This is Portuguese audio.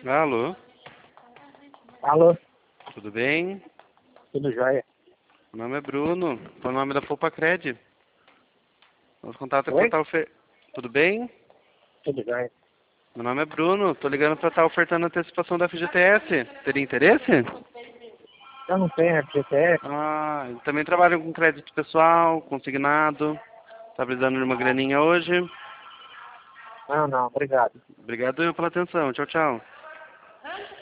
Alô, Alô, tudo bem? tudo jóia? Meu nome é Bruno, tô no nome da Fopacred. Nosso contato é pra Oi? estar Tudo bem? Tudo jóia. Meu nome é Bruno, tô ligando pra estar ofertando a antecipação da FGTS. Teria interesse? Eu não tenho FGTS? Ah, eu também trabalho com crédito pessoal, consignado. Tá precisando de uma graninha hoje? Não, obrigado. Obrigado pela atenção. Tchau, tchau.